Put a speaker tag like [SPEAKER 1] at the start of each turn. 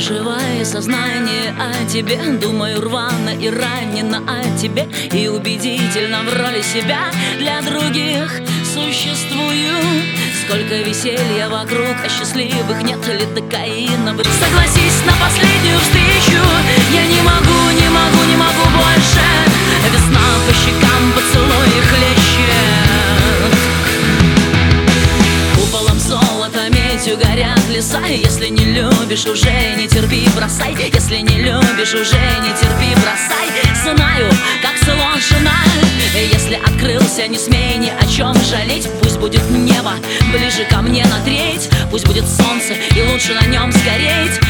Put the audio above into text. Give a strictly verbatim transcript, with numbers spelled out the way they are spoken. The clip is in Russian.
[SPEAKER 1] Проживая сознание о тебе, думаю рвано и ранено о тебе, и убедительно в роли себя для других существую. Сколько веселья вокруг, а счастливых нет ли докаина? Согласись на последнюю встречу. Я не могу, не могу, не могу больше. Весна по щекам, поцелуи хлещет. Куполом золота, медью горят леса. Если не любишь, уже не терпи, бросай. Если не любишь, уже не терпи, бросай. Знаю, как сложно. Если открылся, не смей ни о чем жалеть. Пусть будет небо ближе ко мне на треть. Пусть будет солнце, и лучше на нем сгореть.